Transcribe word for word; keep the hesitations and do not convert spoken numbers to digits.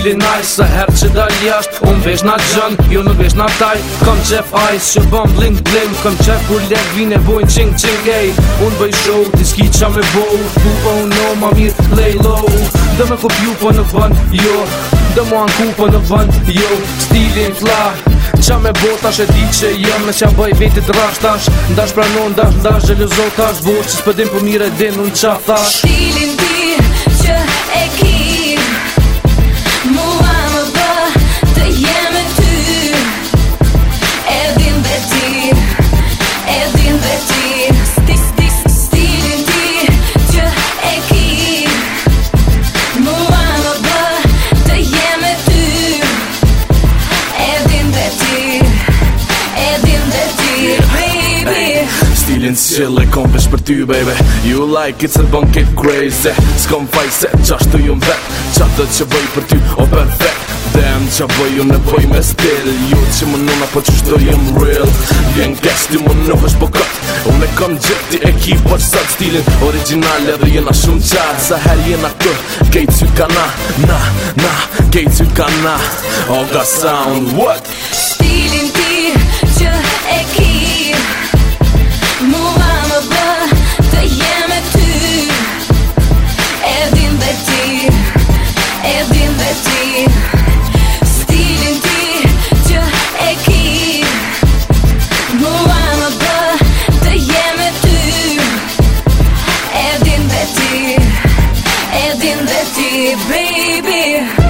stili nice, sa her që dal jasht unë vesh na gjën, jo nuk vesh na taj. Kom qef ice, që bëm bling bling. Kom qef kur leg vine bojnë qing qing ej. Unë bëj show, ti s'ki qa me bow. Tu oh no, ma mirë lay low. Dë me kopju po në bën, jo. Dë mu anku po në bën, jo. Stilin fla, qa me botash e di që jem. Me qa bëj vetit rashtash. Ndash pranon, ndash, ndash gjelozotash. Vosh që s'pëdim po mire din unë qa thash. Stilin ti që e ki, mua më bë të jem e ty. E din dhe ti, e din dhe ti. Stis, stis, stilin ti që e ki, mua më bë të jem e ty. E din dhe ti, e din dhe ti, baby. Stilin s'qill e kom vesh për ty, baby. You like it, se bën get crazy. S'kom faj se qashtu ju m'vet. Qatë që bëj për ty, o perfect. Damn, qa bëj ju në bëj me stil. Ju që më nuna, po që shto jem real. Vjen kesh ti më nuk është po kët. Unë e kom gjithi e ki për sët stilin original edhe jena shumë qatë. Sa her jena kër, kejt sy ka na, na, na. Kejt sy ka na, Oga Sound, what? Stilin ti që e ki, mua më bë të jem e ty. E din dhe ti, e din dhe ti. Stilin ti që e ki, mua më bë të jem e ty. E din dhe ti, e din dhe ti, baby.